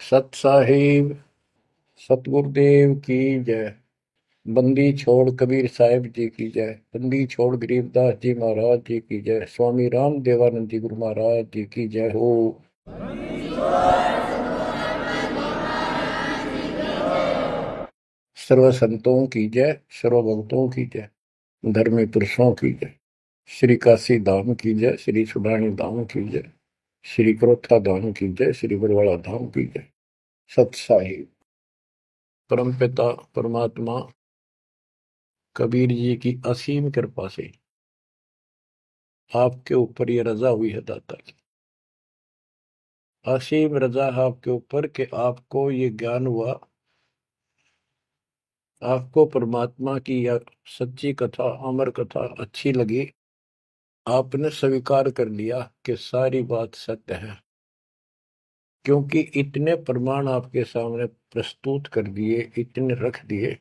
सत साहिब सतगुरुदेव की जय। बंदी छोड़ कबीर साहिब जी की जय। बंदी छोड़ गरीबदास जी महाराज जी की जय। स्वामी राम देवानंद जी गुरु महाराज जी की जय हो। सर्व संतों की जय, सर्व भक्तों की जय, धर्मी पुरुषों की जय। श्री काशी धाम की जय, श्री सुडानी धाम की जय, श्री क्रोथा धाम की जय, श्री बरवाड़ा धाम की जय। सत साहिब परमपिता परमात्मा कबीर जी की असीम कृपा से आपके ऊपर ये रजा हुई है दाता की। असीम रजा है आपके ऊपर कि आपको ये ज्ञान हुआ, आपको परमात्मा की यह सच्ची कथा, अमर कथा अच्छी लगी। आपने स्वीकार कर लिया कि सारी बात सत्य है, क्योंकि इतने प्रमाण आपके सामने प्रस्तुत कर दिए, इतने रख दिए,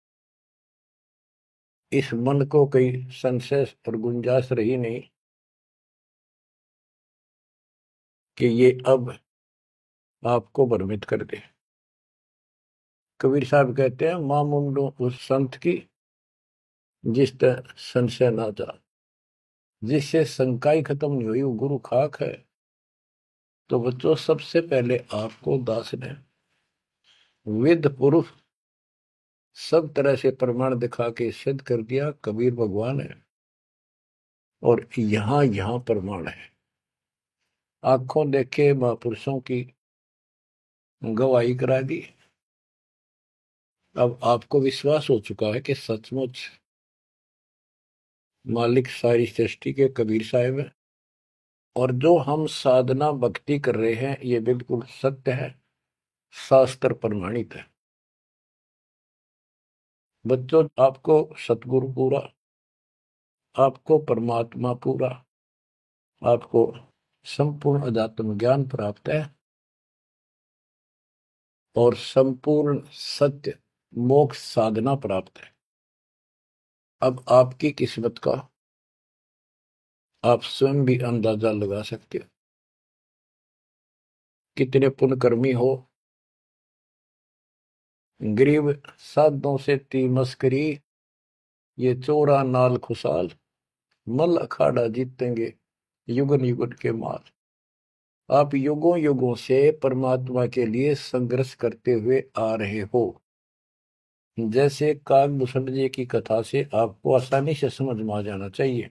इस मन को कोई संशय और गुंजाइश रही नहीं कि ये अब आपको भ्रमित कर दे। कबीर साहब कहते हैं, मां मुंडो उस संत की जिस तरह संशय ना जा, जिससे शंकाई खत्म नहीं हुई वो गुरु खाक है। तो बच्चों, सबसे पहले आपको दास ने वेद पुरुष सब तरह से प्रमाण दिखा के सिद्ध कर दिया कबीर भगवान है। और यहां यहां प्रमाण है, आंखों देखे महापुरुषों की गवाही करा दी। अब आपको विश्वास हो चुका है कि सचमुच मालिक सारी सृष्टि के कबीर साहिब है, और जो हम साधना भक्ति कर रहे हैं ये बिल्कुल सत्य है, शास्त्र प्रमाणित है। बच्चों, आपको सतगुरु पूरा, आपको परमात्मा पूरा, आपको संपूर्ण अध्यात्म ज्ञान प्राप्त है, और संपूर्ण सत्य मोक्ष साधना प्राप्त है। अब आपकी किस्मत का आप स्वयं भी अंदाजा लगा सकते हो। कितने पुण्यकर्मी हो, गरीब साधों से ती मस्करी, ये चोरा नाल खुशाल, मल अखाड़ा जीतेंगे युगन युगन के माल। आप युगों युगों से परमात्मा के लिए संघर्ष करते हुए आ रहे हो। जैसे काकभूषण जी की कथा से आपको आसानी से समझ में आ जाना चाहिए।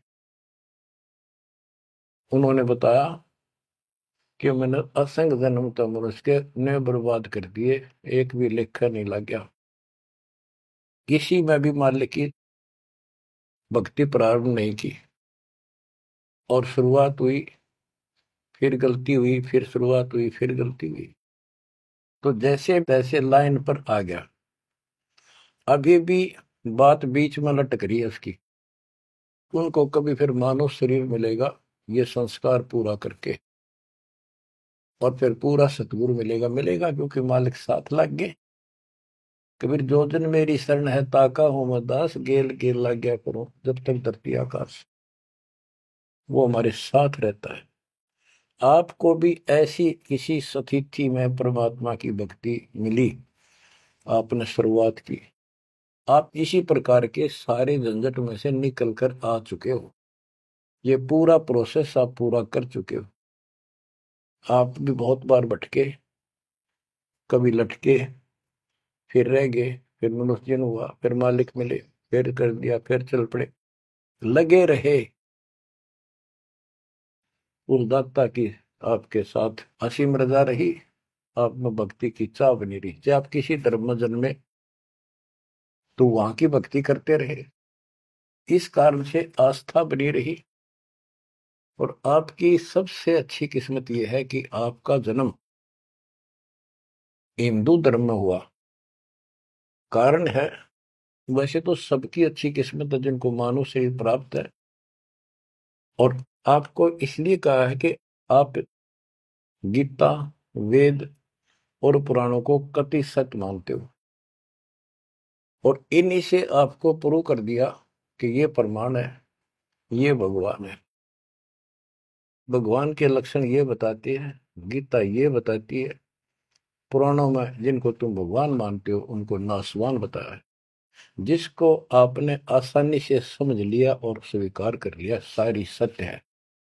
उन्होंने बताया कि मैंने असंख्य जन्म तो मनुष्य के ने बर्बाद कर दिए, एक भी लेखा नहीं लग गया। किसी में भी मालिक की भक्ति प्रारंभ नहीं की, और शुरुआत हुई, फिर गलती हुई, फिर शुरुआत हुई, फिर गलती हुई, तो जैसे तैसे लाइन पर आ गया। अभी भी बात बीच में लटक रही है उसकी। उनको कभी फिर मानव शरीर मिलेगा ये संस्कार पूरा करके, और फिर पूरा सतगुरु मिलेगा। मिलेगा क्योंकि मालिक साथ लग गए। कबीर जो दिन मेरी शरण है ताका हूं मैं दास, गेल गेल लग गया करो जब तक धरती आकाश। वो हमारे साथ रहता है। आपको भी ऐसी किसी स्थिति में परमात्मा की भक्ति मिली, आपने शुरुआत की, आप इसी प्रकार के सारे झंझट में से निकल कर आ चुके हो। ये पूरा प्रोसेस आप पूरा कर चुके हो। आप भी बहुत बार भटके, कभी लटके, फिर रह गए, फिर मनुष्य जन्म हुआ, फिर मालिक मिले, फिर कर दिया, फिर चल पड़े, लगे रहे। उस दाता की आपके साथ असीम रजा रही, आप में भक्ति की चाह बनी रही। चाहे आप किसी धर्म में जन्मे तो वहां की भक्ति करते रहे, इस कारण से आस्था बनी रही। और आपकी सबसे अच्छी किस्मत यह है कि आपका जन्म हिंदू धर्म में हुआ। कारण है, वैसे तो सबकी अच्छी किस्मत है जिनको मानव शरीर प्राप्त है, और आपको इसलिए कहा है कि आप गीता, वेद और पुराणों को कति सत्य मानते हो, और इन्हीं से आपको प्रूव कर दिया कि ये प्रमाण है, ये भगवान है। भगवान के लक्षण ये बताते हैं, गीता ये बताती है, पुराणों में जिनको तुम भगवान मानते हो उनको नासवान बताया है। जिसको आपने आसानी से समझ लिया और स्वीकार कर लिया, सारी सत्य है।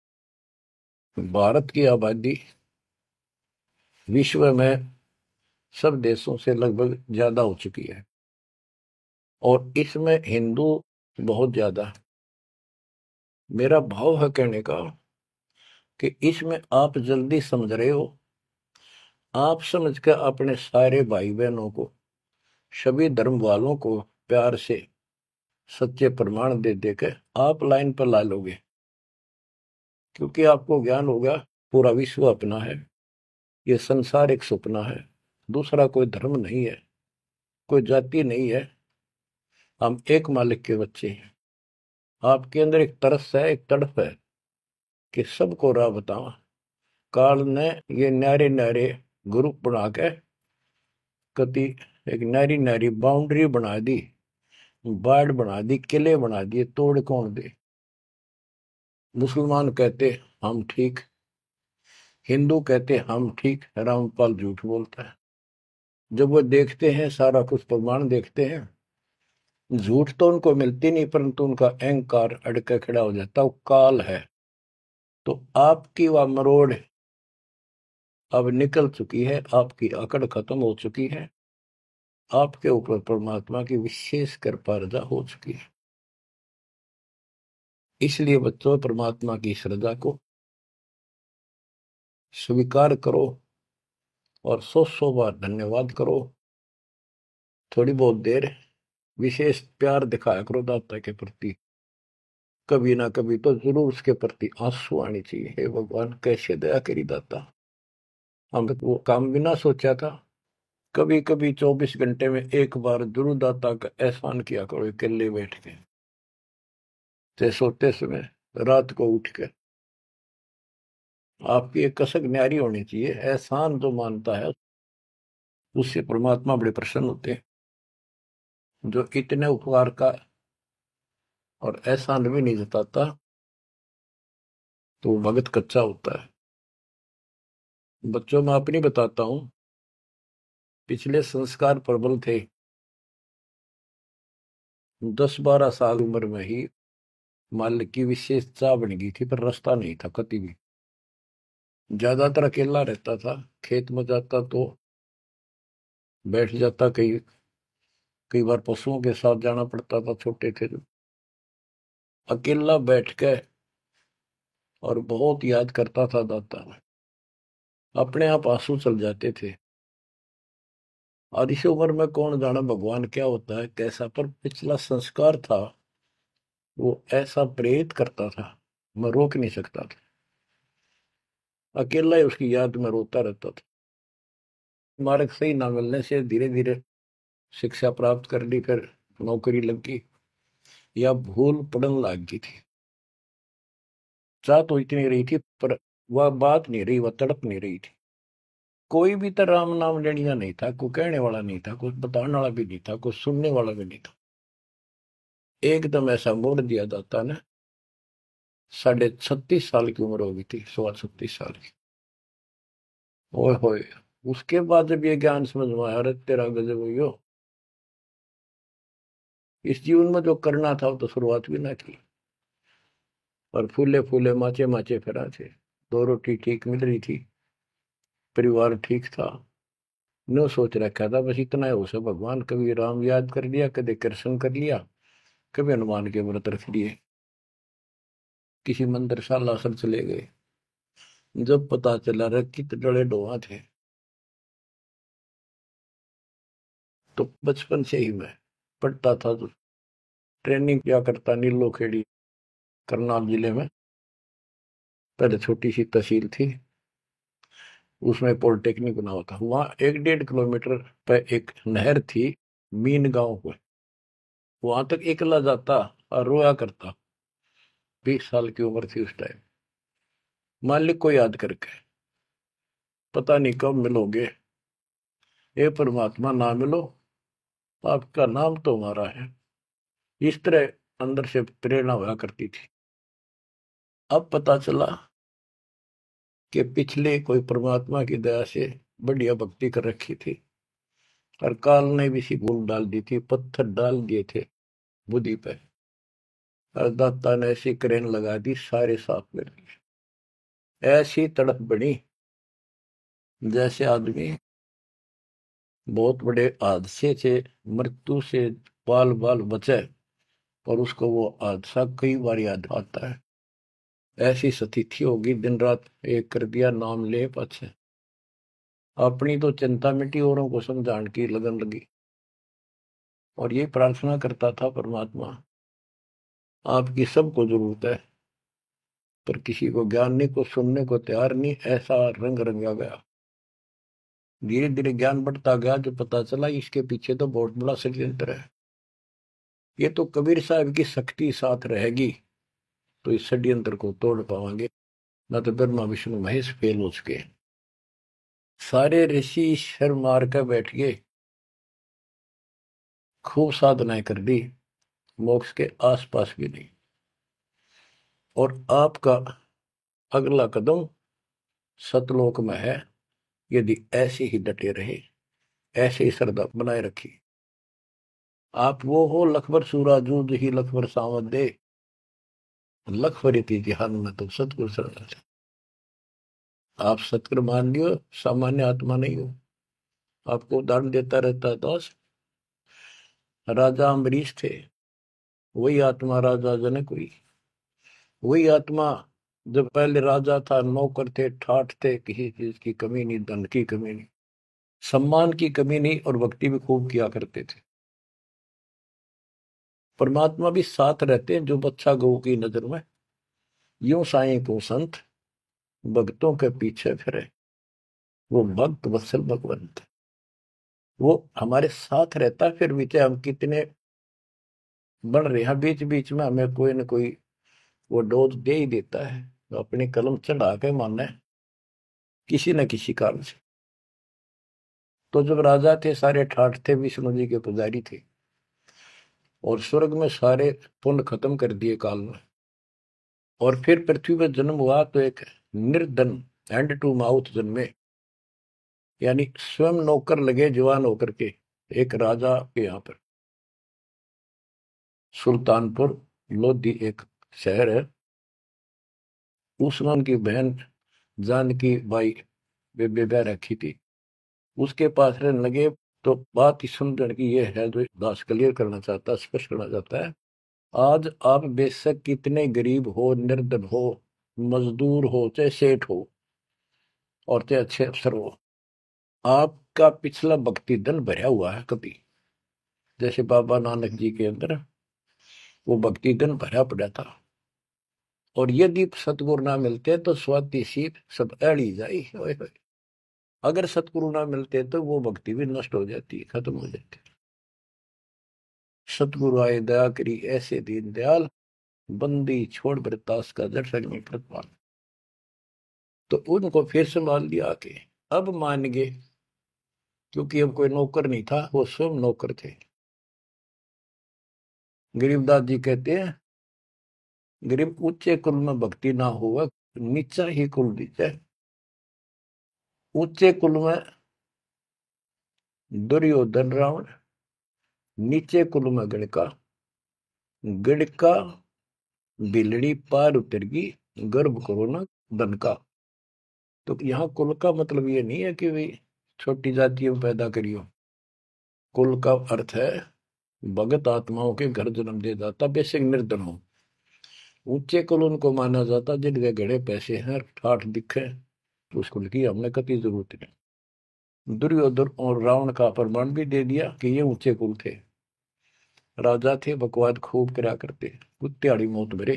भारत की आबादी विश्व में सब देशों से लगभग ज्यादा हो चुकी है और इसमें हिंदू बहुत ज्यादा है। मेरा भाव है कहने का कि इसमें आप जल्दी समझ रहे हो। आप समझ कर अपने सारे भाई बहनों को, सभी धर्म वालों को प्यार से सच्चे प्रमाण दे देकर आप लाइन पर ला लोगे, क्योंकि आपको ज्ञान होगा पूरा विश्व अपना है, ये संसार एक सपना है, दूसरा कोई धर्म नहीं है, कोई जाति नहीं है, हम एक मालिक के बच्चे हैं। आपके अंदर एक तरस है, एक तड़प है कि सबको राह बताओ। काल ने ये न्यारे न्यारे ग्रुप बना के कति एक नारी नारी बाउंड्री बना दी, बाढ़ बना दी, किले बना दिए, तोड़ कौन दे। मुसलमान कहते हम ठीक, हिंदू कहते हम ठीक, रामपाल झूठ बोलता है। जब वो देखते हैं सारा कुछ प्रमाण देखते हैं, झूठ तो उनको मिलती नहीं, परंतु उनका अहंकार अड़के खड़ा हो जाता, वो काल है। तो आपकी वह मरोड़ अब निकल चुकी है, आपकी अकड़ खत्म हो चुकी है, आपके ऊपर परमात्मा की विशेष कृपा रजा हो चुकी है। इसलिए बच्चों, परमात्मा की श्रद्धा को स्वीकार करो और 100 बार धन्यवाद करो। थोड़ी बहुत देर विशेष प्यार दिखाया करो दाता के प्रति, कभी ना कभी तो जरूर उसके प्रति आंसू आनी चाहिए। हे भगवान, कैसे दया करी दाता, हम वो काम बिना सोचा था। कभी कभी 24 घंटे में एक बार जरूर दाता का एहसान किया करो, अकेले बैठ के, चाहे सोते समय, रात को उठ के। आपकी एक कसक न्यारी होनी चाहिए। एहसान जो मानता है उससे परमात्मा बड़े प्रसन्न होते हैं। जो इतने उपकार का और एहसान भी नहीं जताता तो वो भगत कच्चा होता है। बच्चों, मैं अपनी बताता हूं, पिछले संस्कार प्रबल थे। 10-12 साल उम्र में ही मालिक की विशेष चाह बन गई थी, पर रास्ता नहीं था कति भी। ज्यादातर अकेला रहता था, खेत में जाता तो बैठ जाता, कई बार पशुओं के साथ जाना पड़ता था, छोटे थे जो। अकेला बैठ के और बहुत याद करता था दाता, अपने आप आंसू चल जाते थे। और इस उम्र में कौन जाना भगवान क्या होता है कैसा, पर पिछला संस्कार था वो ऐसा प्रेरित करता था, मैं रोक नहीं सकता था। अकेला ही उसकी याद में रोता रहता था। मार्ग सही ना मिलने से धीरे धीरे शिक्षा प्राप्त कर ली, फिर नौकरी लग गई, या भूल पड़न लग गई थी। चाह तो इतनी रही थी, पर वह बात नहीं रही, वह तड़प नहीं रही थी। कोई भी तो राम नाम लेनिया नहीं था, कोई कहने वाला नहीं था, कोई बताने वाला भी नहीं था, कोई सुनने वाला भी नहीं था। एकदम ऐसा मोड़ दिया दाता ने। 36.5 साल की उम्र हो गई थी, 36.25 साल की। ओए होए, उसके बाद जब ये ज्ञान समझ में आया, अरे तेरा गजब हुई, इस जीवन में जो करना था वो तो शुरुआत भी ना की। और फूले फूले माचे माचे फिरा थे, 2 रोटी ठीक मिल रही थी, परिवार ठीक था। नो सोच रखा था बस इतना है उसे, भगवान कभी राम याद कर लिया, कभी कृष्ण कर लिया, कभी हनुमान के व्रत रख लिए, किसी मंदिर सालासर चले गए। जब पता चला रे कित डले डोहा थे, तो बचपन से ही मैं पढ़ता था, तो ट्रेनिंग क्या करता नीलो खेड़ी, करनाल जिले में। पहले छोटी सी तहसील थी, उसमें पॉलिटेक्निक बना हुआ था। वहां 1-1.5 किलोमीटर पे एक नहर थी, मीन गांव को। वहां तक एकला जाता और रोया करता। 20 साल की उम्र थी उस टाइम। मालिक को याद करके, पता नहीं कब मिलोगे, ये परमात्मा ना मिलो, आपका नाम तो हमारा है। इस तरह अंदर से प्रेरणा हुआ करती थी। अब पता चला कि पिछले कोई परमात्मा की दया से बढ़िया भक्ति कर रखी थी, और काल ने भी सी भूल डाल दी थी, पत्थर डाल दिए थे बुद्धि पे, और दाता ने ऐसी क्रेन लगा दी, सारे साफ कर दिए। ऐसी तड़प बनी जैसे आदमी बहुत बड़े हादसे से, मृत्यु से बाल बाल बचे, और उसको वो हादसा कई बार याद आता है। ऐसी स्थिति होगी, दिन रात एक कर दिया, नाम ले पाछे। अपनी तो चिंता मिटी, औरों को समझाने की लगन लगी। और ये प्रार्थना करता था, परमात्मा आपकी सबको जरूरत है, पर किसी को ज्ञान नहीं, को सुनने को तैयार नहीं। ऐसा रंग रंगा गया, धीरे धीरे ज्ञान बढ़ता गया, जो पता चला इसके पीछे तो बहुत बड़ा षड्यंत्र है। ये तो कबीर साहब की शक्ति साथ रहेगी तो इस षड्यंत्र को तोड़ पावांगे, न तो ब्रह्मा विष्णु महेश फेल हो चुके। सारे ऋषि शर मार कर बैठ गए, खूब साधनाएं कर दी, मोक्ष के आसपास भी नहीं। और आपका अगला कदम सतलोक में है, यदि ऐसे ही डटे रहे, ऐसे ही श्रद्धा बनाए रखी। आप वो हो लखबर सूरा जूझ ही लखबर सावत दे, लखबर इतिहान में तो सतगुरु शरण। आप सतगुरु मान लियो, सामान्य आत्मा नहीं हो। आपको उदाहरण देता रहता है दास। राजा अम्बरीश थे, वही आत्मा राजा जनक हुई। वही आत्मा जब पहले राजा था, नौकर थे, ठाठ थे, किसी चीज की कमी नहीं, धन की कमी नहीं, सम्मान की कमी नहीं, और भक्ति भी खूब किया करते थे। परमात्मा भी साथ रहते हैं जो बच्चा गौ की नजर में। यूं साईं को संत भक्तों के पीछे फिरे, वो भक्त वत्सल भगवंत, वो हमारे साथ रहता है। फिर भी चाहे हम कितने बढ़ रहे हैं, बीच बीच में हमें कोई न कोई वो डोज दे ही देता है, तो अपनी कलम चढ़ा के मानना है किसी न किसी कारण से। तो जब राजा थे, सारे ठाठ थे, विष्णु जी के पुजारी थे, और स्वर्ग में सारे पुण्य खत्म कर दिए काल में, और फिर पृथ्वी पर जन्म हुआ तो एक निर्धन हैंड टू माउथ जन्मे, यानी स्वयं नौकर लगे जवान होकर के। एक राजा के यहाँ पर सुल्तानपुर लोधी एक शहर है, उसमें उनकी बहन जानकी बाई बेबे रखी थी, उसके पास रहने लगे। तो बात ही समझने की ये है, जो दास क्लियर करना चाहता, स्पष्ट करना चाहता है। आज आप बेशक कितने गरीब हो, निर्धन हो, मजदूर हो, चाहे सेठ हो, और चाहे अच्छे अफसर हो, आपका पिछला भक्ति धन भरा हुआ है कभी। जैसे बाबा नानक जी के अंदर वो भक्ति धन भरा पड़ा था, और यदि सतगुरु ना मिलते तो स्वाति सी सब अड़ी जाई। अगर सतगुरु ना मिलते तो वो भक्ति भी नष्ट हो जाती, खत्म हो जाती। सतगुरु आए दया करी, ऐसे दीन दयाल, बंदी छोड़ बरतास का जड़ संग में प्रतिपाल। तो उनको फिर संभाल दिया आके, अब मान गए, क्योंकि अब कोई नौकर नहीं था, वो स्वयं नौकर थे। गरीबदास जी कहते हैं, गरीब ऊंचे कुल में भक्ति ना हुआ, नीचा ही कुल दीजिए। ऊंचे कुल में दुर्योधन रावण, नीचे कुल में गणका, गणका बिलड़ी पार उतर गई, गर्भ करो ना धन का। तो यहाँ कुल का मतलब ये नहीं है कि भाई छोटी जातियों में पैदा करियो। कुल का अर्थ है भगत आत्माओं के घर जन्म दे जाता, बेसिक निर्धन हो। ऊंचे कुल उनको माना जाता जिनके घड़े पैसे हैं, ठाठ दिखे, तो उस कुल की हमने कति जरूरत नहीं। दुर्योधन और रावण का प्रमाण भी दे दिया कि ये ऊंचे कुल थे, राजा थे, बकवाद खूब करा करते, कुत्तेआड़ी मौत भरे।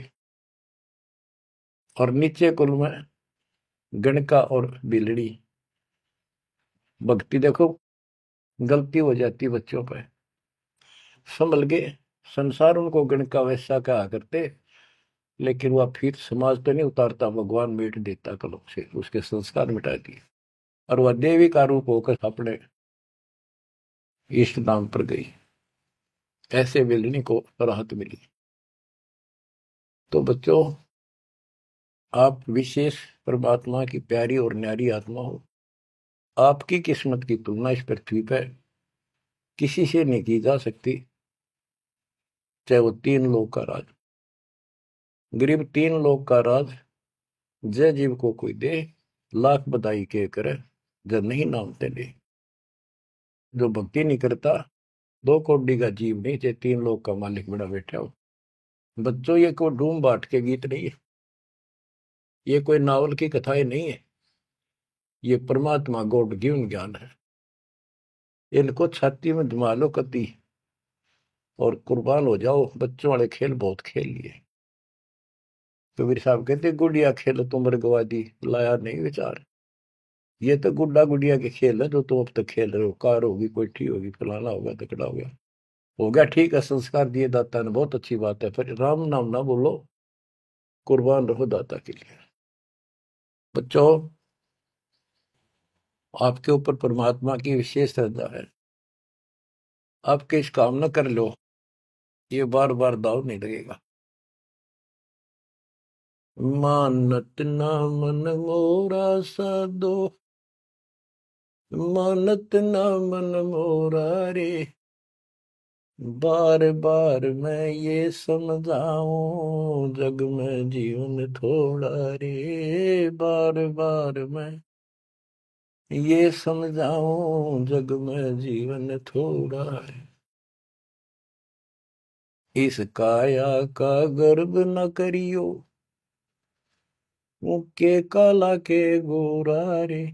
और नीचे कुल में गणका और बिलड़ी, भक्ति देखो गलती हो जाती बच्चों पर, संभल गए। संसार उनको गणका वैसा कहा करते, लेकिन वह फिर समाज तो नहीं उतारता, भगवान मिट देता कलों से, उसके संस्कार मिटा दिए, और वह देवी का रूप होकर अपने इष्ट धाम पर गई। ऐसे बिलनी को राहत मिली। तो बच्चों, आप विशेष परमात्मा की प्यारी और न्यारी आत्मा हो, आपकी किस्मत की तुलना इस पृथ्वी पर किसी से नहीं की जा सकती, चाहे वो तीन लोग का राज। गरीब तीन लोग का राज जय जीव को कोई दे, लाख बधाई के करे, जब नहीं नामते ले। जो भक्ति नहीं करता, दो कौड़ी का जीव नहीं, चाहे तीन लोग का मालिक बड़ा बैठा हो। बच्चों, ये कोई डूम बाट के गीत नहीं है, ये कोई नावल की कथाएं नहीं है, ये परमात्मा गॉड गिवन ज्ञान है। इनको छाती में जमा लो कति और कुर्बान हो जाओ। बच्चों वाले खेल बहुत खेल लिए। कबीर साहब कहते गुड़िया खेल तुम गवा दी, लाया नहीं विचार। ये तो गुड्डा गुड़िया के खेल है जो तुम अब तक खेल रहे हो। कार होगी, कोठी होगी, फलाना होगा, तकड़ा हो गया ठीक है। संस्कार दिए दाता ने, बहुत अच्छी बात है, पर राम नाम ना बोलो, कुर्बान रहो दाता के लिए। बच्चों, आपके ऊपर परमात्मा की विशेष श्रद्धा है। आपके इस काम न कर लो, ये बार बार दाव नहीं लगेगा। मानत ना मन मोरा साधो, मानत ना मन मोरा रे। बार बार मैं ये समझाऊं, जग में जीवन थोड़ा रे। बार बार मैं ये समझाऊं, जग में जीवन थोड़ा है। इस काया का गर्व न करियो, मुक्के काला के गोरा रे।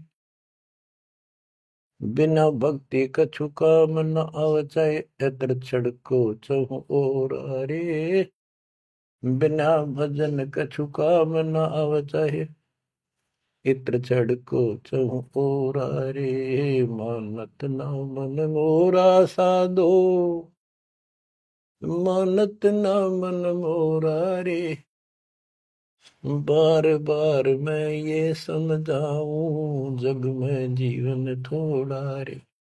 बिना भक्ति कछु काम न आवचाए, एतर छड़को चहु ओर रे। बिना भजन कछु काम न आवचाए, इत्र छड़को चहु ओर रे। मानत न मन मोरा साधो, मानत न मन मोरा रे। बार बार मैं ये समझाऊं, जग में जीवन थोड़ा रे।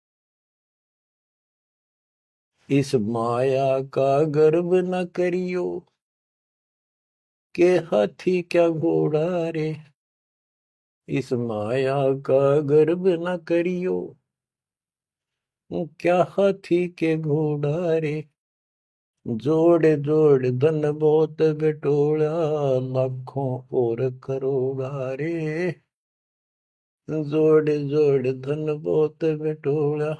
इस माया का गर्व न करियो, के हाथी क्या घोड़ा रे। इस माया का गर्व न करियो, क्या हाथी के घोड़ा रे। जोड़ जोड़ धन बहुत बटोला, लाखों और करोड़ा रे। जोड़ जोड़ धन बहुत बटोला,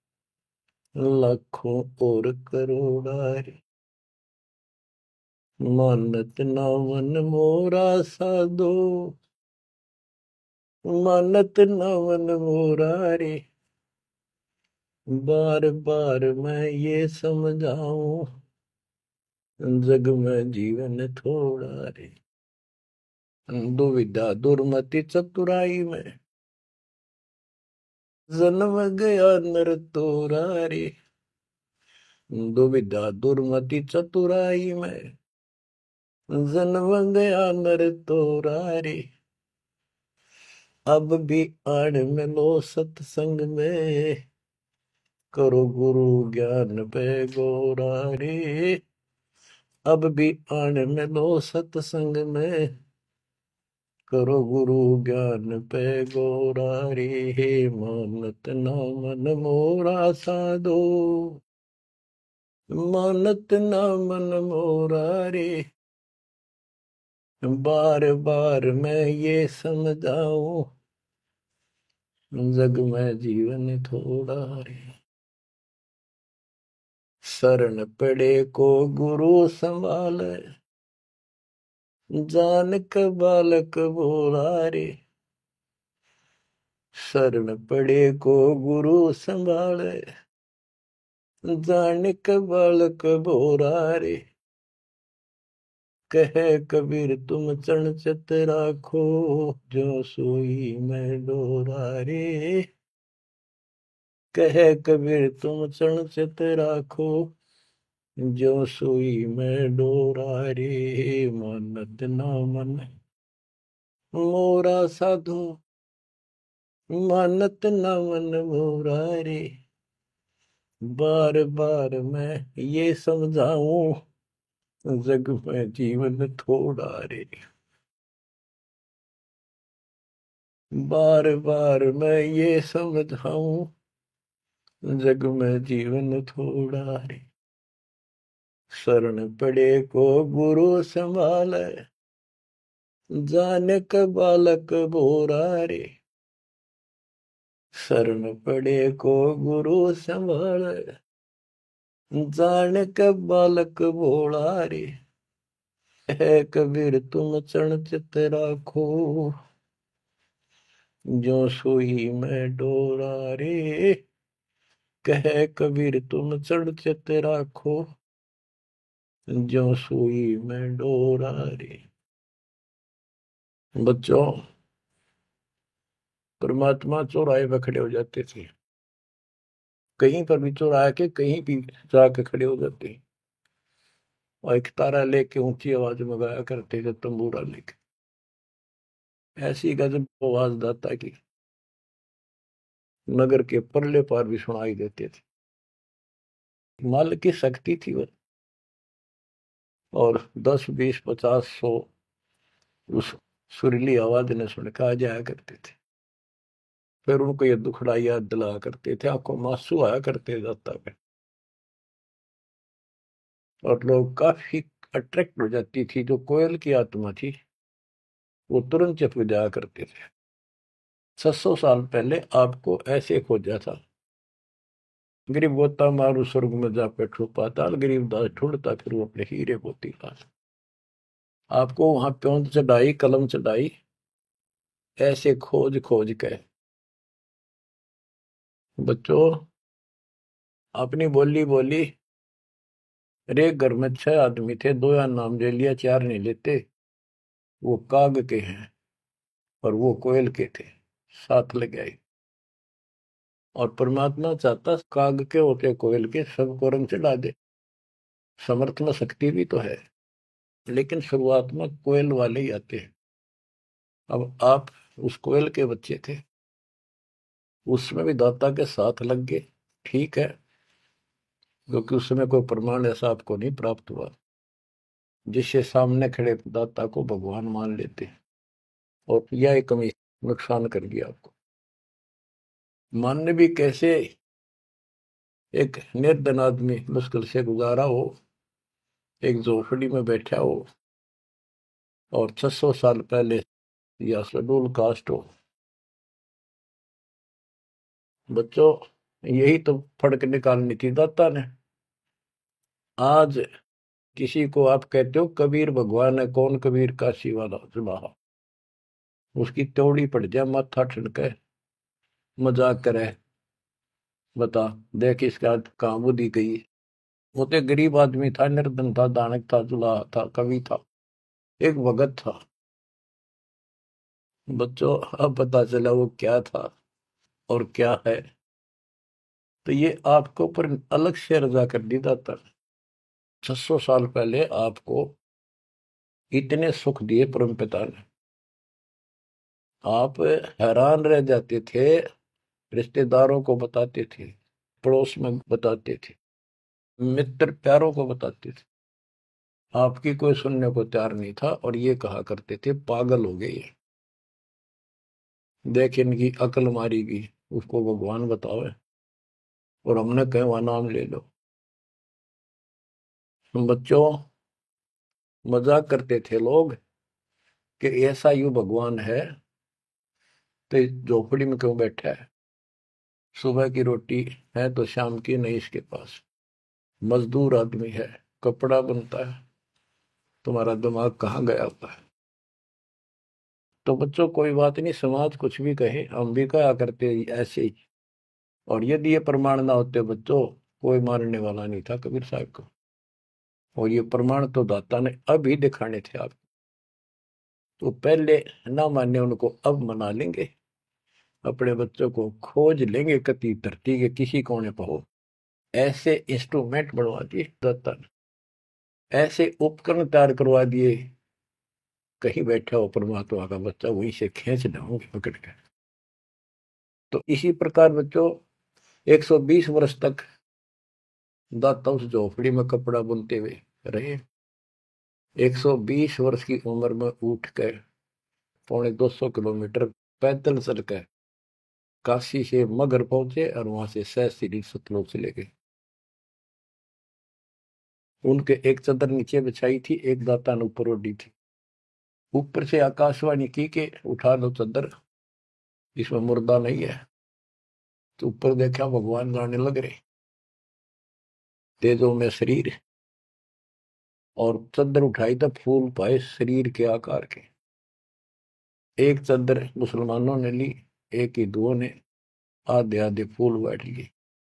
लाखों और करोड़ा रे। मानत ना मन मोरा साधो, मानत ना मन मोरा रे। बार बार मैं ये समझाऊं, जग में जीवन थोड़ा रे। दुविधा दुर्मति चतुराई में, जन्म गया नर तोरा रे। दुविधा दुर्मति चतुराई में, जन्म गया नर तोरा रे। अब भी आड़ में लो सत्संग में, करो गुरु ज्ञान पे गोरा रे। अब भी आड़ में लो सत्संग में, करो गुरु ज्ञान पे गोरा रे। मानत ना मन मोरा साधो, मानत ना मन मोरा रे। बार बार मैं ये समझाऊं, जग में जीवन थोड़ा रे। शरण पड़े को गुरु संभाले, जान क बालक बोला रे। शरण पड़े को गुरु संभाले, जान क बालक बोरा रे। कहे कबीर तुम चरण चित राखो, जो सोई मैं डोरा रे। कहे कबीर तुम चरण चित राखो, जो सोई मैं डोरा रे। मानत ना मन मोरा साधो, मानत न मन मोरा रे। बार बार मैं ये समझाऊं, जग में जीवन थोड़ा रे। बार बार मैं ये समझाऊं, जग में जीवन थोड़ा रे। शरण पड़े को गुरु संभाले, जाने का बालक बोरा रे। शरण पड़े को गुरु संभाले, जाने का बालक भोला रे। है कबीर तुम चरण चित राखो, जो सोई में डोरा रे। कहे कबीर तुम चढ़ चित राखो, जो सुई में डोरा रे। बच्चों, परमात्मा चौराहे पे खड़े हो जाते थे, कहीं पर भी चौराहे के कहीं भी जाके खड़े हो जाते, और एक तारा लेके ऊंची आवाज में गाया करते थे, तंबूरा लेके। ऐसी गजब आवाज दाता की नगर के परले पार भी सुनाई देते थे। मालिक की शक्ति थी वो। और 10, 20, 50, 100 उस सुरीली आवाज ने सुन के आ जाया करते थे। फिर उनको ये दुखड़ा याद दिलाया करते थे, आंखों में आंसू आया करते दाता पे। और लोग काफी अट्रैक्ट हो जाती थी। जो कोयल की आत्मा थी वो तुरंत चुप जाया करते थे। 600 साल पहले आपको ऐसे खोजा था। गरीब गोता मारू स्वर्ग में जा बैठो पाताल, गरीब दास ढूंढता फिर वो अपने हीरे मोती पास। आपको वहां प्योंद चढ़ाई, कलम चढ़ाई, ऐसे खोज खोज के। बच्चों, अपनी बोली बोली। एक घर में 6 आदमी थे, 2 या नाम ले लिया, 4 नहीं लेते। वो काग के हैं और वो कोयल के थे, साथ लग आए। और परमात्मा चाहता काग के होते कोयल के सबको रंग चढ़ा दे। समर्थ में शक्ति भी तो है, लेकिन शुरुआत में कोयल वाले ही आते हैं। अब आप उस कोयल के बच्चे थे, उसमें भी दाता के साथ लग गए। ठीक है, क्योंकि उस समय कोई प्रमाण ऐसा आपको नहीं प्राप्त हुआ जिससे सामने खड़े दाता को भगवान मान लेते। और यह कमी नुकसान कर दिया आपको। मानने भी कैसे? एक निर्धन आदमी मुश्किल से गुजारा हो, एक झोपड़ी में बैठा हो, और 600 साल पहले या शेड्यूल कास्ट हो। बच्चों, यही तो फर्क निकालनी थी दाता ने। आज किसी को आप कहते हो कबीर भगवान है, कौन कबीर? काशी वाला जुलाहा। उसकी त्योड़ी पड़ जाए, माथा ठनके, मजाक करे, बता देख इसका कहाँ बुद्धि गई। वो तो गरीब आदमी था, निर्धन था, दानक था, जुलाहा था, कवि था, एक भगत था। बच्चों, अब पता चला वो क्या था और क्या है। तो ये आपको ऊपर अलग से रजा कर दी दाता। 600 साल पहले आपको इतने सुख दिए परम पिता ने, आप हैरान रह जाते थे। रिश्तेदारों को बताते थे, पड़ोस में बताते थे, मित्र प्यारों को बताते थे। आपकी कोई सुनने को तैयार नहीं था, और ये कहा करते थे पागल हो गए ये, देख इनकी अकल मारी गई, उसको भगवान बतावे। और हमने कहे वहां नाम ले लो। बच्चों, मजाक करते थे लोग कि ऐसा यू भगवान है तो इस झोपड़ी में क्यों बैठा है? सुबह की रोटी है तो शाम की नहीं इसके पास। मजदूर आदमी है, कपड़ा बनता है, तुम्हारा दिमाग कहाँ गया हुआ है? तो बच्चों, कोई बात नहीं, समाज कुछ भी कहे, हम भी कहा करते ऐसे ही। और यदि ये प्रमाण ना होते बच्चों, कोई मानने वाला नहीं था कबीर साहब को। और ये प्रमाण तो दाता ने अभी दिखाने थे आपको। तो पहले ना माने उनको, अब मना लेंगे। अपने बच्चों को खोज लेंगे कति धरती के किसी कोने पर हो। ऐसे इंस्ट्रूमेंट बनवा दिए दाता ने, ऐसे उपकरण तैयार करवा दिए, कहीं बैठा हो परमात्मा का बच्चा वहीं से खींच लाऊंगे पकड़ के। तो इसी प्रकार बच्चों, 120 वर्ष तक दाता उस झोपड़ी में कपड़ा बुनते हुए रहे। 120 वर्ष की उम्र में उठ कर 250 किलोमीटर पैदल चल कर काशी से मगर पहुंचे और वहां से सहस्त्री सतलोक चले गए। उनके एक चादर नीचे बिछाई थी, एक दाता ने ऊपर ओढ़ी थी। ऊपर से आकाशवाणी की कि उठा लो चादर, इसमें मुर्दा नहीं है। तो ऊपर देखा भगवान गाने लग रहे, तेजो में शरीर, और चादर उठाई तो फूल पाए शरीर के आकार के। एक चादर मुसलमानों ने ली, एक हिंदुओं ने आधे आधे फूल बैठ लिए।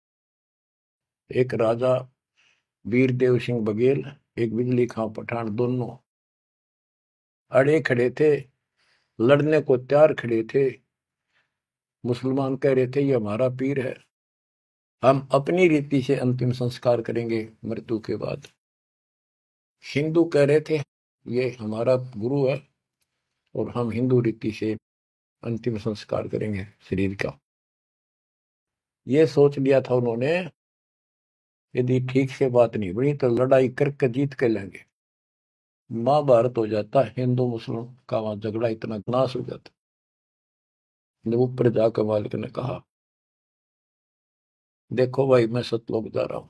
एक राजा वीरदेव सिंह बघेल, एक बिजली खां पठान, दोनों अड़े खड़े थे, लड़ने को तैयार खड़े थे। मुसलमान कह रहे थे ये हमारा पीर है, हम अपनी रीति से अंतिम संस्कार करेंगे मृत्यु के बाद। हिंदू कह रहे थे ये हमारा गुरु है और हम हिंदू रीति से अंतिम संस्कार करेंगे शरीर का। ये सोच लिया था उन्होंने, यदि ठीक से बात नहीं बनी तो लड़ाई करके जीत के लेंगे। महाभारत हो जाता, हिंदू मुस्लिम का वहां झगड़ा इतना नाश हो जाता। जब ऊपर जाकर मालिक ने कहा देखो भाई मैं सतलोक जा रहा हूं,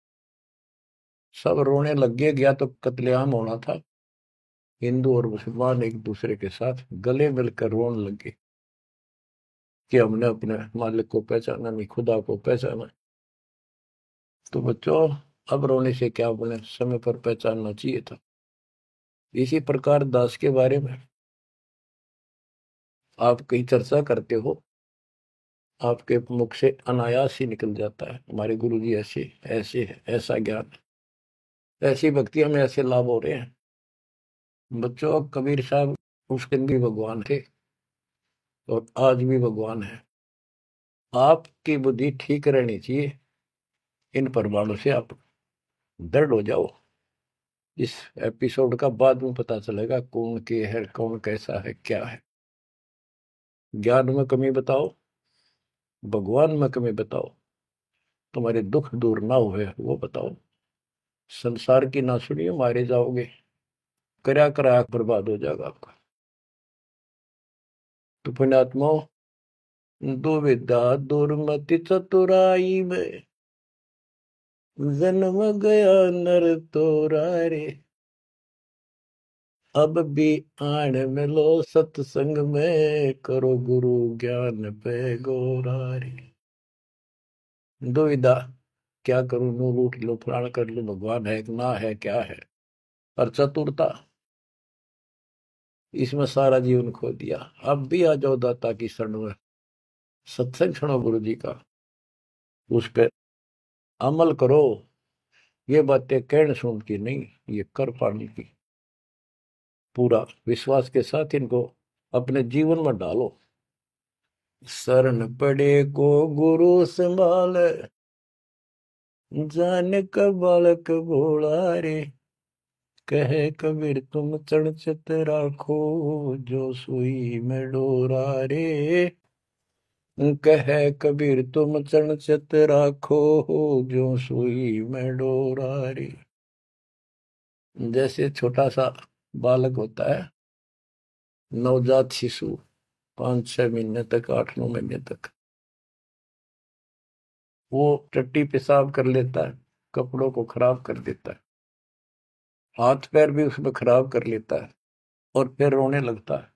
सब रोने लग गया तो कत्लेआम होना था। हिंदू और मुसलमान एक दूसरे के साथ गले मिलकर रोने लगे कि हमने अपने मालिक को पहचाना नहीं, खुदा को पहचाना। तो बच्चों अब रोने से क्या बने, समय पर पहचानना चाहिए था। इसी प्रकार दास के बारे में आप कहीं चर्चा करते हो, आपके मुख से अनायास ही निकल जाता है हमारे गुरुजी ऐसे ऐसे है, ऐसा ज्ञान, ऐसी भक्ति हमें ऐसे लाभ हो रहे हैं। बच्चों कबीर साहब उस दिन भी भगवान थे और आज भी भगवान है। आपकी बुद्धि ठीक रहनी चाहिए, इन प्रमाणों से आप दृढ़ हो जाओ। इस एपिसोड का बाद में पता चलेगा कौन के है, कौन कैसा है, क्या है। ज्ञान में कमी बताओ, भगवान में कमी बताओ, तुम्हारे दुख दूर ना हुए वो बताओ। संसार की ना सुनिए, मारे जाओगे, करया करा बर्बाद हो जाएगा आपका। तो पुण्यात्मा, दुविधा दुर्मति चतुराई में जन्म गया नर तोरा रे, अब भी आण मिलो सत्संग में, करो गुरु ज्ञान पे गोरा रे। दुविधा, क्या करूं, नू लूट लो, फलाण कर लो, भगवान है कि ना है, क्या है। और चतुरता, इसमें सारा जीवन खो दिया। अब भी आ जाओ दाता की शरण में, सत्संग सुनो गुरु जी का, उस पर अमल करो। ये बातें कहने सुन की नहीं, ये कर पाने की। पूरा विश्वास के साथ इनको अपने जीवन में डालो। शरण पड़े को गुरु संभाल, जाने का बालक भोला रे, कहे कबीर तुम चढ़ चित राखो, जो सुई में डोरा रे। कहे कबीर तुम चढ़ चित राखो, जो सुई में डोरा रे। जैसे छोटा सा बालक होता है, नवजात शिशु, 5-6 महीने तक, 8-9 महीने तक, वो टट्टी पेशाब कर लेता है, कपड़ों को खराब कर देता है, हाथ पैर भी उसमें खराब कर लेता है और फिर रोने लगता है।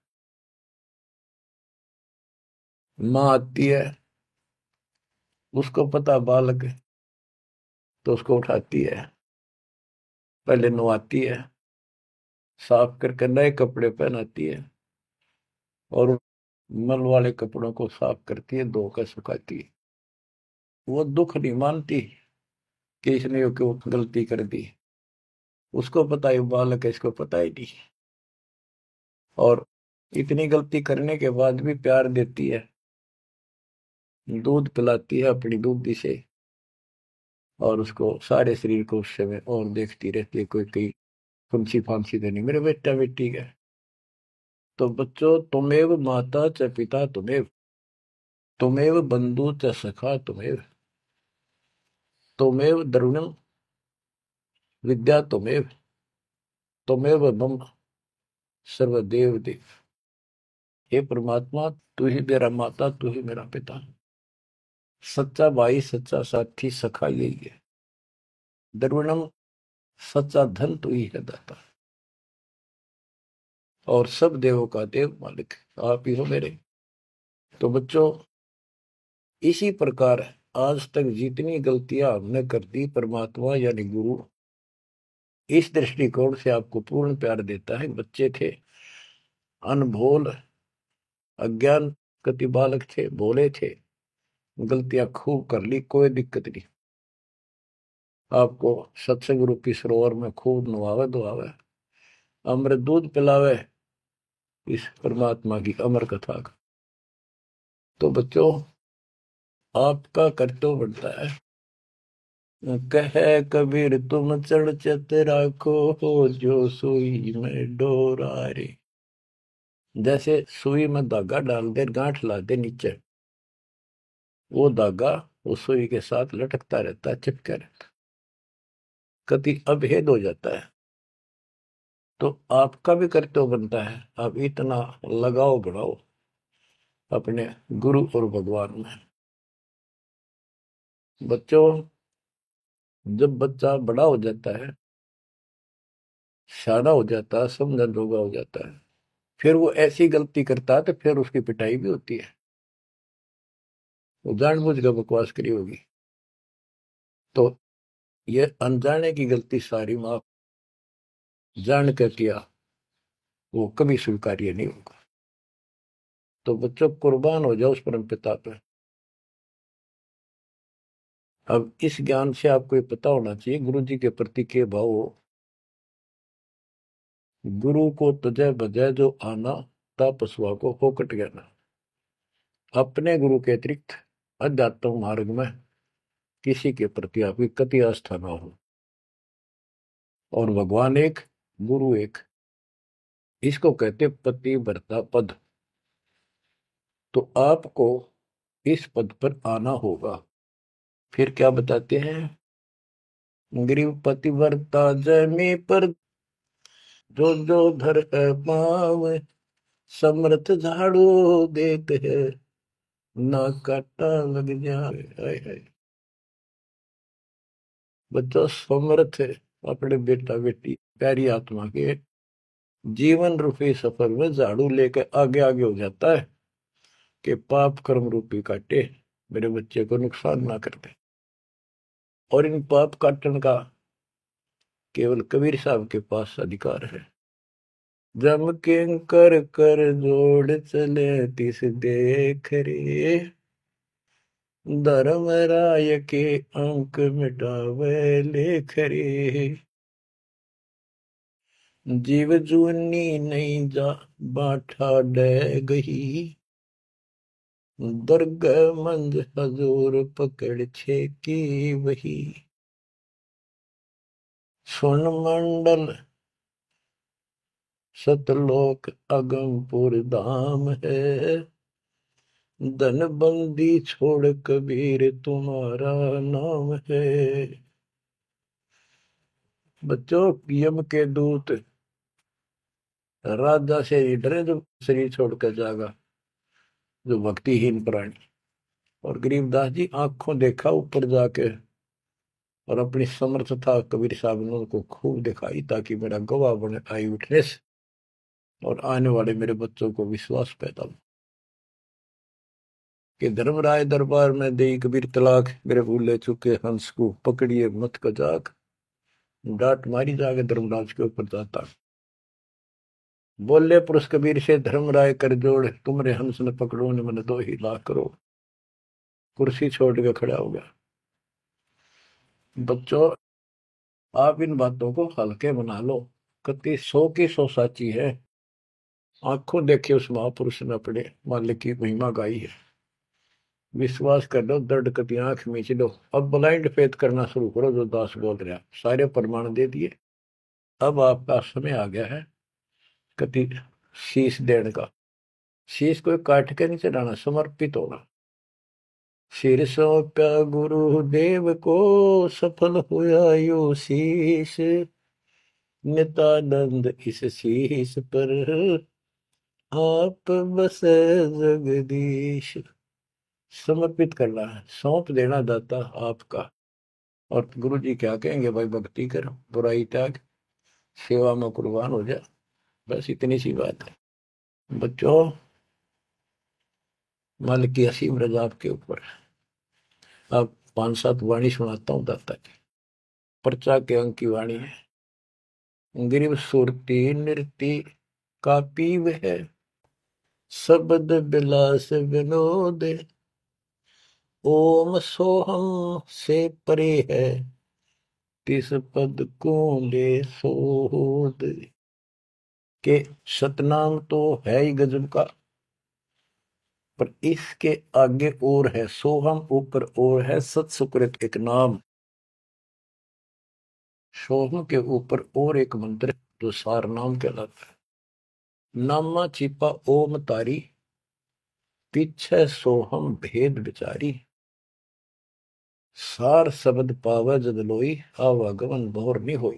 माँ आती है, उसको पता बालक है, तो उसको उठाती है, पहले नहलाती है, साफ करके नए कपड़े पहनाती है और मल वाले कपड़ों को साफ करती है, धो कर सुखाती है। वो दुख नहीं मानती कि इसने यो क्यों गलती कर दी, उसको पता है बालक है, इसको पता ही नहीं। और इतनी गलती करने के बाद भी प्यार देती है, दूध पिलाती है अपनी दूधी से, और उसको सारे शरीर को उससे में और देखती रहती है, कोई कहीं फुंसी फांसी तो नहीं मेरे बेटा बेटी का। तो बच्चों, तुमेव माता च पिता तुमेव, तुमेव बंधु च सखा तुमेव, तुमेव द्रविणम विद्या तुमेव, तुमेव मम सर्वदेव देव। हे परमात्मा, तू ही मेरा माता, तू ही मेरा पिता, सच्चा भाई, सच्चा साथी, सखा यही है। द्रविणम, सच्चा धन तू ही है दाता, और सब देवों का देव मालिक आप ही हो मेरे। तो बच्चों, इसी प्रकार आज तक जितनी गलतियां हमने कर दी, परमात्मा यानी गुरु इस दृष्टिकोण से आपको पूर्ण प्यार देता है। बच्चे थे, अनभोल, अज्ञान, कति बालक थे, भोले थे, गलतियां खूब कर ली, कोई दिक्कत नहीं। आपको सत्संग रूपी सरोवर में खूब नवावे धोआवे, अमृत दूध पिलावे इस परमात्मा की अमर कथा का। तो बच्चों, आपका कर्तव्य बनता है, कहे कबीर तुम चढ़ चत राखो, हो जो सुई में डोरा रे। जैसे सुई में धागा डाल दे, गांठ ला दे नीचे, वो धागा उस सुई के साथ लटकता रहता है, चिपका रहता है, कभी अभेद हो जाता है। तो आपका भी कर्तव्य बनता है, आप इतना लगाओ बढ़ाओ अपने गुरु और भगवान में। बच्चों, जब बच्चा बड़ा हो जाता है, शाना हो जाता है, समझन रोगा हो जाता है, फिर वो ऐसी गलती करता है तो फिर उसकी पिटाई भी होती है। वो जानबूझ कर बकवास करी होगी, तो ये अनजाने की गलती सारी माफ, जान कर किया वो कभी स्वीकार्य नहीं होगा। तो बच्चों, कुर्बान हो जाओ उस परम पिता पे। अब इस ज्ञान से आपको ये पता होना चाहिए गुरु जी के प्रति के भाव हो। गुरु को तजय बजय जो आना, तापसवा को फोकट गया। अपने गुरु के अतिरिक्त अध्यात्म मार्ग में किसी के प्रति आपकी कति आस्था ना हो। और भगवान एक, गुरु एक, इसको कहते पति भरता पद। तो आपको इस पद पर आना होगा। फिर क्या बताते हैं, ग्रीव पति भरता जमी पर, जो जो धर है पाव, समर्थ झाड़ू देते है, ना काटा लग जाए। हाय हाय। बच्चों, समर्थ है अपने बेटा बेटी प्यारी आत्मा के जीवन रूपी सफर में झाड़ू लेके आगे आगे हो जाता है कि पाप कर्म रूपी काटे मेरे बच्चे को नुकसान ना करते। और इन पाप काटने का केवल कबीर साहब के पास अधिकार है। जम के कर कर जोड़ चले तिस देख रे, धर्म राय के अंक मिटावे लेख रे। जीव जुनी नहीं जा बाठा डे गही, दर्ग मंद हजूर पकड़ छे की वही। सुन मंडल सतलोक अगमपुर धाम है, धन बंदी छोड़ कबीर तुम्हारा नाम है। बच्चों, यम के दूत राजा से डरे जो शरीर छोड़कर जाएगा, जो भक्तिहीन प्राणी। और गरीबदास जी आंखों देखा ऊपर जाके, और अपनी समर्थता कबीर साहब ने उनको खूब दिखाई, ताकि मेरा गवाह बने आई विटनेस, और आने वाले मेरे बच्चों को विश्वास पैदा हो कि धर्मराय दरबार में दे कबीर तलाक, मेरे भूले चुके हंस को पकड़िए मत कजाक, डांट मारी जाके धर्मराज के ऊपर जाता। बोले पुरुष कबीर से धर्मराय कर जोड़, तुमरे हंस ने पकड़ो ने मन 2 लाख करो। कुर्सी छोड़ के खड़ा हो गया। बच्चों, आप इन बातों को हल्के बना लो, कति 100 की 100 साची है। आंखों देखे उस महापुरुष ने अपने मालिक की महिमा गाई है। विश्वास कर लो, दर्द कति आंख मीच लो। अब ब्लाइंड फेथ करना शुरू करो, जो दास बोल रहा। सारे प्रमाण दे दिए, अब आपका समय आ गया है कति शीश देने का। शीश को काट के नहीं चढ़ाना, समर्पित होना। सिर सौंपा गुरुदेव को, सफल हुआ यो शीश, नित्यानंद इस शीश पर आप बसे जगदीश। समर्पित करना है, सौंप देना दाता आपका। और गुरु जी क्या कहेंगे, भाई भक्ति कर, बुराई त्याग, सेवा में कुर्बान हो जा। बस इतनी सी बात है बच्चों। मालिक की असीम रजा आपके ऊपर। अब 5-7 वाणी सुनाता हूँ दाता की। पर्चा के अंक की वाणी है। गिरिव सुरती नृति का पीव है, शब्द बिलास विनोद। ओम सोहम से परे है, तिस पद को ले सोद। के सतनाम तो है ही गजब का, पर इसके आगे और है सोहम, ऊपर और है सत सुकृत एक नाम। सोहम के ऊपर और एक मंत्र जो सार नाम कहलाता है। नामा छिपा ओम तारी, पीछे सोहम भेद विचारी। सार शब्द पावे जद लोई, आवागमन बहुर नहीं होई।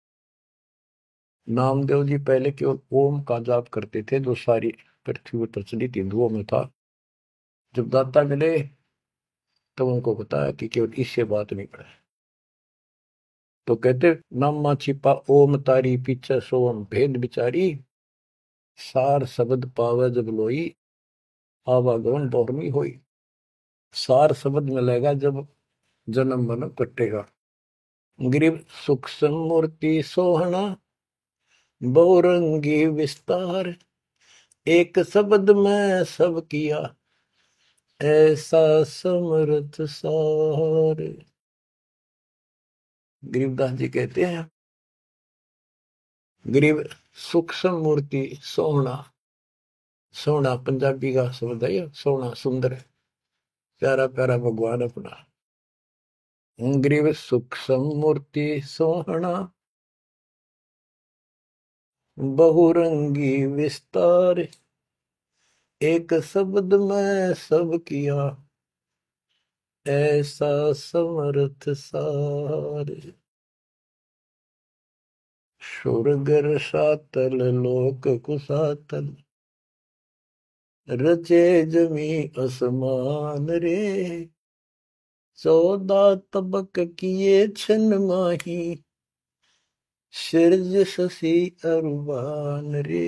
नामदेव जी पहले केवल ओम का जाप करते थे, जो सारी पृथ्वी पर प्रचलित हिंदुओं में था। जब दाता मिले तब उनको बताया कि केवल इससे बात नहीं पड़े। तो कहते नामा छिपा ओम तारी, पीछे सोम भेद विचारी। सार शब्द पावे जब लोई, आवागमन बहुरमी होई। सार शब्द मिलेगा जब जन्म मन कटेगा। गिरिव सुख समूर्ति सोहना, बहुरंगी विस्तार। एक शब्द में सब किया, ऐसा समर्थ सार। गरीबदास जी कहते हैं, गरीब सूक्ष्म मूर्ति सोहना। सोहना पंजाबी का शब्द है, सोहना सुंदर है, प्यारा प्यारा भगवान अपना। गरीब सूक्ष्म मूर्ति सोहना, बहुरंगी विस्तार। एक शब्द में सब किया, ऐसा समर्थ सार। सुरगर सातल लोक कुसातल, रचे जमी असमान रे। 14 तबक किए छन माही, सिरज शशि अरुबान रे।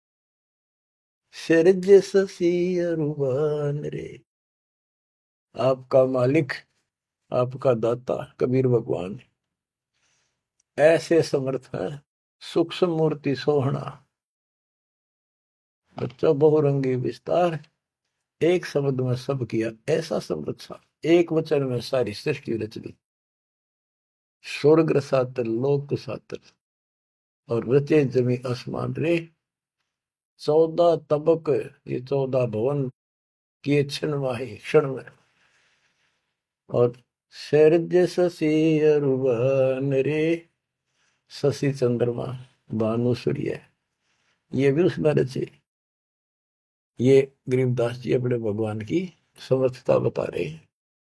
सिरज शशि अरुबान रे। आपका मालिक, आपका दाता कबीर भगवान ऐसे समर्थ है। सूक्ष्म मूर्ति सोहना, बच्चा बहुरंगी विस्तार। एक शब्द में सब किया, ऐसा समर्थ सा। एक वचन में सारी सृष्टि रच दी। स्वर्ग सातल लोक सातल, और रचे जमी आसमान रे। 14 तबक, ये 14 भवन किए क्षण माही, क्षण में। और शरज शशि अरुबन रे। शशि चंद्रमा, भानु सूर्य, ये भी उसमें रचे। ये गरीबदास जी अपने भगवान की समर्थता बता रहे हैं।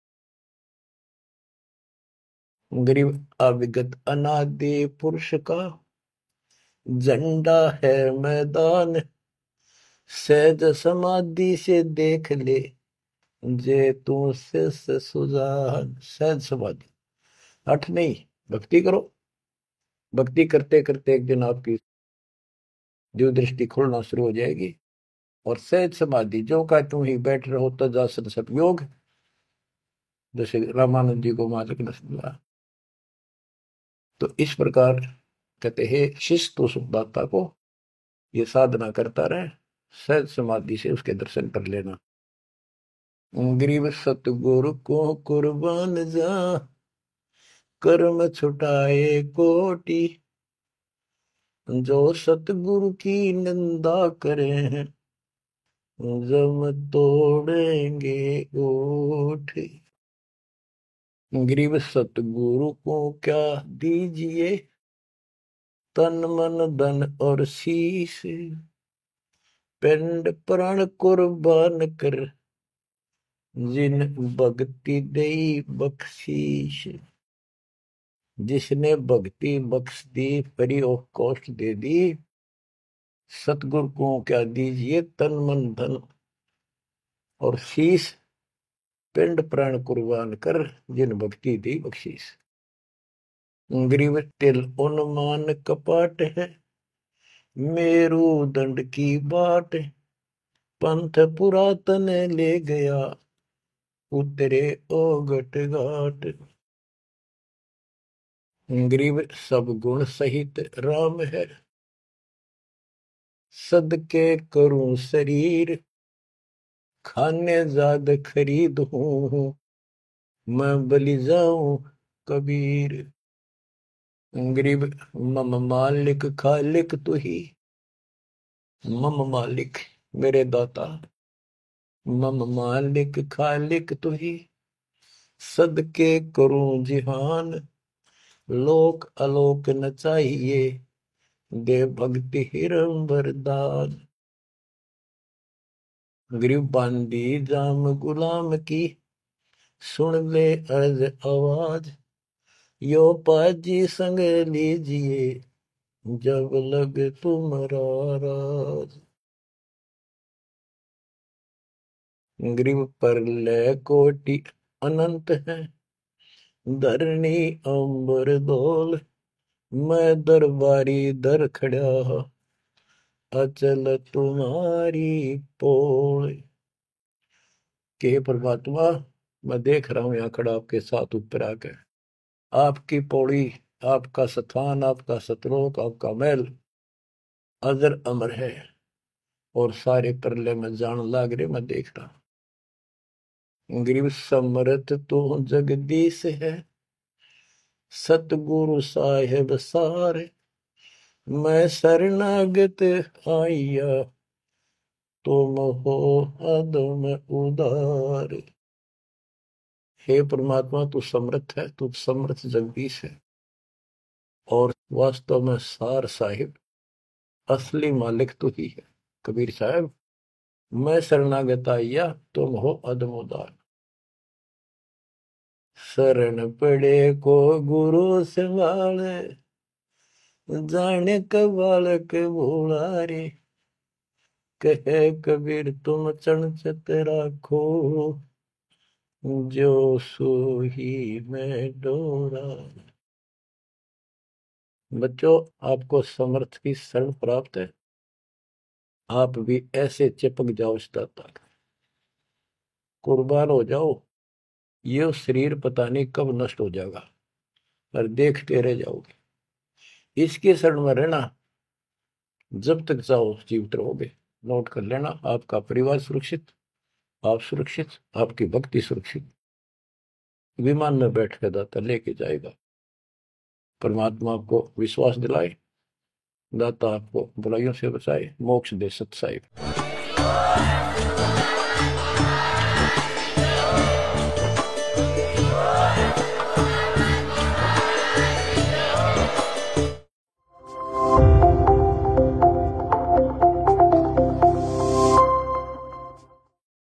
गरीब अविगत अनादि पुरुष का झंडा है मैदान। सहज समाधि से देख ले, जे तू से सुजान। सहज समाधि, हठ नहीं, भक्ति करो। भक्ति करते करते एक दिन आपकी दिव्य दृष्टि खुलना शुरू हो जाएगी। और सहज समाधि, जो का तुम ही बैठ रहो तजासन सब योग, जैसे रामानंद जी को मालिक ने समझा। तो इस प्रकार कहते हैं शिष्य तो सुखदाता को ये साधना करता रहे, सहज समाधि से उसके दर्शन कर लेना। गरीब सतगुरु को कुर्बान जा, कर्म छुटाए कोटि। जो सतगुरु की निंदा करे हैं, जम तोड़ेंगे ओठ। गरीब सतगुरु को क्या दीजिए, तन मन धन और शीश। पिंड प्राण कुर्बान कर, जिन भक्ति दई बख्शीश। जिसने भक्ति बख्श दी, फ्री ऑफ कॉस्ट दे दी, सतगुरु को क्या दीजिए तन मन धन और शीश, पिंड प्राण कुर्बान कर जिन भक्ति दी बख्शीश। ग्रीव तिल उन्मान कपाट है, मेरू दंड की बाट, पंथ पुरातन ले गया, उतरे ओगट घाट। ग्रीव सब गुण सहित राम है, सदके करूं शरीर, खाने जाद खरीद हूं, मैं बलि जाऊं कबीर। ग्रीब मम मालिक खालिक तू ही, मम मालिक मेरे दाता, मम मालिक खालिक तू ही, सदके करूं जिहान, लोक अलोक न चाहिए, दे भक्ति हिरम वरदान। ग्रीब बांधी जाम गुलाम की, सुन ले अर्ज आवाज, यो पाजी संग लीजिए, जब लग तुम्हारा राज। ग्रीव पर ले कोटि अनंत है, धरणी अंबर धोल, मैं दरबारी दर खड़ा, अचल तुम्हारी पोल। के परमात्मा, मैं देख रहा हूं यहाँ खड़ा आपके साथ ऊपर आकर, आपकी पौड़ी, आपका स्थान, आपका सतलोक, आपका महल अजर अमर है, और सारे परले में जान लाग रहे, मैं देख रहा। ग्रीव समरथ तो जगदीश है, सतगुरु साहेब सारे, मैं शरणागत आइया, तुम हो अदम उदार। हे परमात्मा, तू समर्थ है, तू समर्थ जगदीश है, और वास्तव में सार साहिब, असली मालिक तू ही है। कबीर साहब, मैं शरणागत आइया, तुम हो अदम उदार। शरण पड़े को गुरु संभाले, जाने का बालक भोला रे, कहे कबीर तुम चणचत राखो, जो सोही में डोरा। बच्चों, आपको समर्थ की शरण प्राप्त है, आप भी ऐसे चिपक जाओ इस दाता का, कुर्बान हो जाओ। ये शरीर पता नहीं कब नष्ट हो जाएगा, पर देखते रह जाओगे। इसके शरण में रहना, जब तक चाहो जीवित रहोगे। नोट कर लेना, आपका परिवार सुरक्षित, आप सुरक्षित, आपकी भक्ति सुरक्षित। विमान में बैठ कर दाता लेके जाएगा। परमात्मा आपको विश्वास दिलाए, दाता आपको बुराइयों से बचाए, मोक्ष दे सत साहिब।